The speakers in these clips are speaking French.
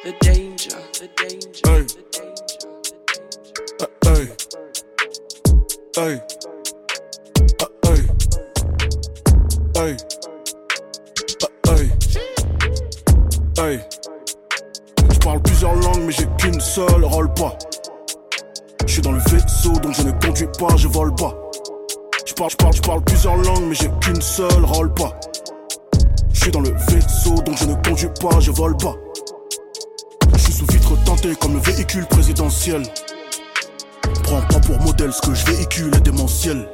The danger, the danger, hey. the danger, Hey, hey, hey, hey, hey, hey. Je parle plusieurs langues mais j'ai qu'une seule, rôle pas. Je suis dans le vaisseau donc je ne conduis pas, je vole pas. Je parle plusieurs langues mais j'ai qu'une seule, rôle pas. Je suis dans le vaisseau donc je ne conduis pas, je vole pas. Je suis sous vitre teintée comme le véhicule présidentiel. Prends pas pour modèle ce que je véhicule est démentiel.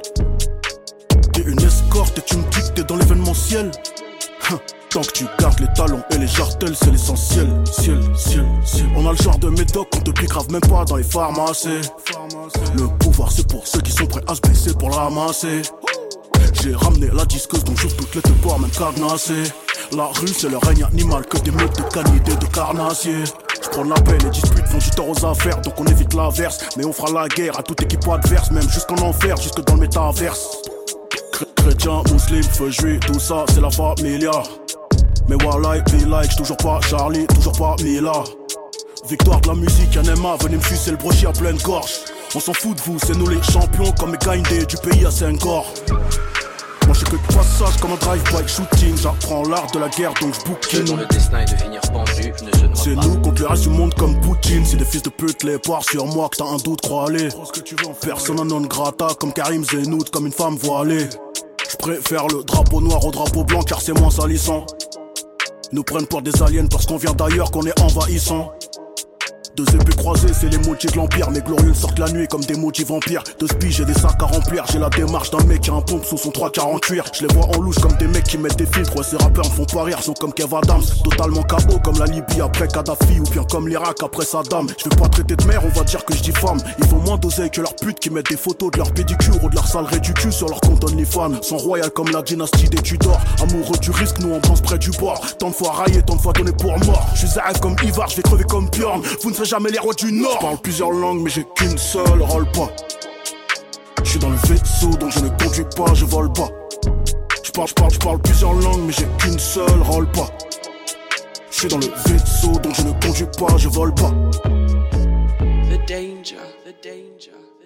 T'es une escorte et tu me dis que t'es dans l'événementiel. Tant que tu gardes les talons et les jartelles, c'est l'essentiel. Ciel, ciel, ciel. On a le genre de médoc qu'on te pique grave même pas dans les pharmacies. Le pouvoir c'est pour ceux qui sont prêts à se baisser pour le ramasser. J'ai ramené la disqueuse donc j'ouvre toutes les te boire même carnassé. La rue c'est le règne animal que des meutes de canidés de carnassiers. J'prends la paix, les disputes font du tort aux affaires. Donc on évite l'averse, mais on fera la guerre à toute équipe adverse. Même jusqu'en enfer, jusque dans le métaverse. Chrétien, musulman, feu juif, tout ça c'est la familia. Mais voilà, be like, toujours pas Charlie, toujours pas Mila. Victoire de la musique, NMA, venez me sucer le brochet à pleine gorge. On s'en fout de vous, c'est nous les champions comme les Gaindés du pays à 5 corps. Moi je suis que de passage comme un drive-by shooting. J'apprends l'art de la guerre donc je bouquine. Dont le destin est de finir pendu, ne se noie c'est pas. nous contre le reste du monde comme Poutine. Si des fils de pute les partent sur moi que t'as un doute, crois aller. Persona non grata comme Karim Zenout, comme une femme voilée. Je préfère le drapeau noir au drapeau blanc car c'est moins salissant. Nous prennent pour des aliens parce qu'on vient d'ailleurs, qu'on est envahissant. Deux épées croisées, c'est les motifs de l'empire. Mes glorieux sortent la nuit comme des motifs vampires. De spi, j'ai des sacs à remplir. J'ai la démarche d'un mec qui a un pompe sous son 348. Je les vois en louche comme des mecs qui mettent des filtres. Ouais, ces rappeurs me font pas rire, sont comme Kev Adams. Totalement KO comme la Libye après Kadhafi. Ou bien comme l'Irak après Saddam. Je vais pas traiter de mère, on va dire que je diffame. Ils font moins d'oseille que leurs putes qui mettent des photos de leur pédicure ou de leur sale du cul sur leur compte OnlyFans. Sont royal comme la dynastie des Tudors. Amoureux du risque, nous on pense près du bord. Tant de fois raillé, tant de fois donné pour mort. Je suis Zaev comme Ivar, je vais crever comme Bjorn. Vous ne serez jamais les rois du Nord. Je parle plusieurs langues mais j'ai qu'une seule, rôle pas. Je suis dans le vaisseau donc je ne conduis pas, je vole pas. Je parle plusieurs langues mais j'ai qu'une seule, rôle pas. Je suis dans le vaisseau donc je ne conduis pas, je vole pas. the danger, the danger.